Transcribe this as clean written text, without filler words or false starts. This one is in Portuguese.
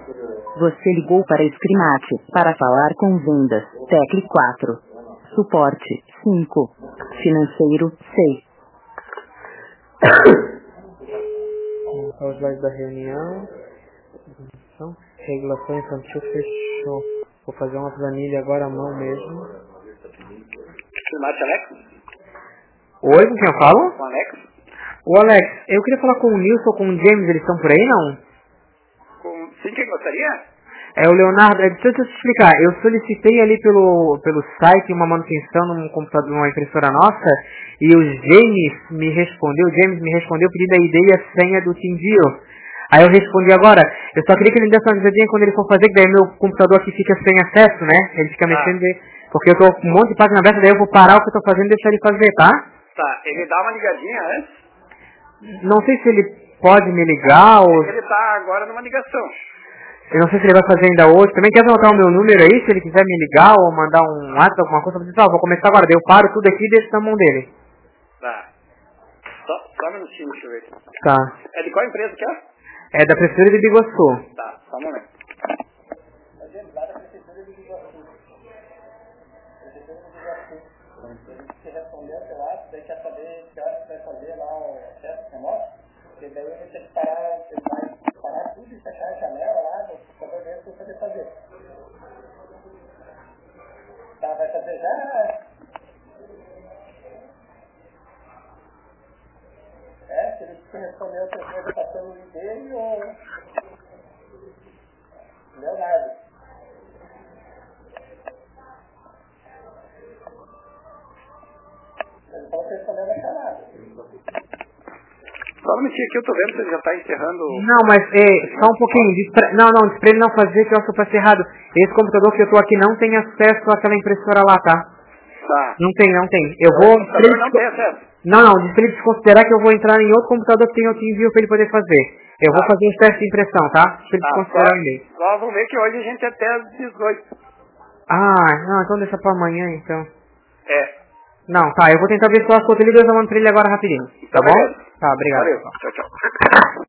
Você ligou para Scrimate. Para falar com vendas, tecle 4. Suporte, 5. Financeiro, 6. Os slides da reunião. Regulação infantil fechou. Vou fazer uma planilha agora à mão mesmo. Scrimate Alex? Oi, com quem eu falo? Com Alex? O Alex, eu queria falar com o Nilson ou com o James, eles estão por aí, não? Sim, quem gostaria? É o Leonardo, deixa eu te explicar, eu solicitei ali pelo site uma manutenção num computador, numa impressora nossa, e o James me respondeu pedindo a ID e a senha do TeamViewer. Aí eu respondi agora, eu só queria que ele me desse uma avisadinha quando ele for fazer, que daí meu computador aqui fica sem acesso, né? Ele fica mexendo, porque eu tô com um monte de página aberta, daí eu vou parar o que eu tô fazendo e deixar ele fazer, tá? Tá, ele dá uma ligadinha antes? Não sei se ele pode me ligar ou... Ele tá agora numa ligação. Eu não sei se ele vai fazer ainda hoje. Também quer anotar o meu número aí, se ele quiser me ligar ou mandar um WhatsApp, alguma coisa. Eu vou começar agora. Daí eu paro tudo aqui e deixo na mão dele. Tá. Só um minutinho, deixa eu ver. Tá. É de qual empresa que é? É da Prefeitura de Biguaçu. Tá, só um momento. Você respondeu pelo WhatsApp, daí quer saber que hora você vai fazer lá o acesso remoto? Porque daí ele tem que parar tudo e fechar a janela lá no computador dele para poder fazer. Tá, vai fazer já? Se ele te respondeu, você vai passar o ID dele ou... Leonardo. Ele falou que respondeu na chamada. Só um minutinho aqui, eu tô vendo se ele já tá encerrando... Não, mas só um pouquinho. Diz pra ele não fazer, que eu acho que eu passei errado. Esse computador que eu tô aqui não tem acesso àquela impressora lá, tá? Tá. Não tem. Eu vou... O computador não tem acesso? Não, diz pra ele desconsiderar que eu vou entrar em outro computador que tem outro envio pra ele poder fazer. Eu vou fazer os testes de impressão, tá? Deixa ele desconsiderar o e-mail. Nós vamos ver que hoje a gente é até às 18. Não, então deixa pra amanhã, então. Não, tá, eu vou tentar ver se eu acho que eu ligo e eu mando pra ele agora rapidinho. Tá bom? Beleza. Tá, obrigado. Valeu. Tchau.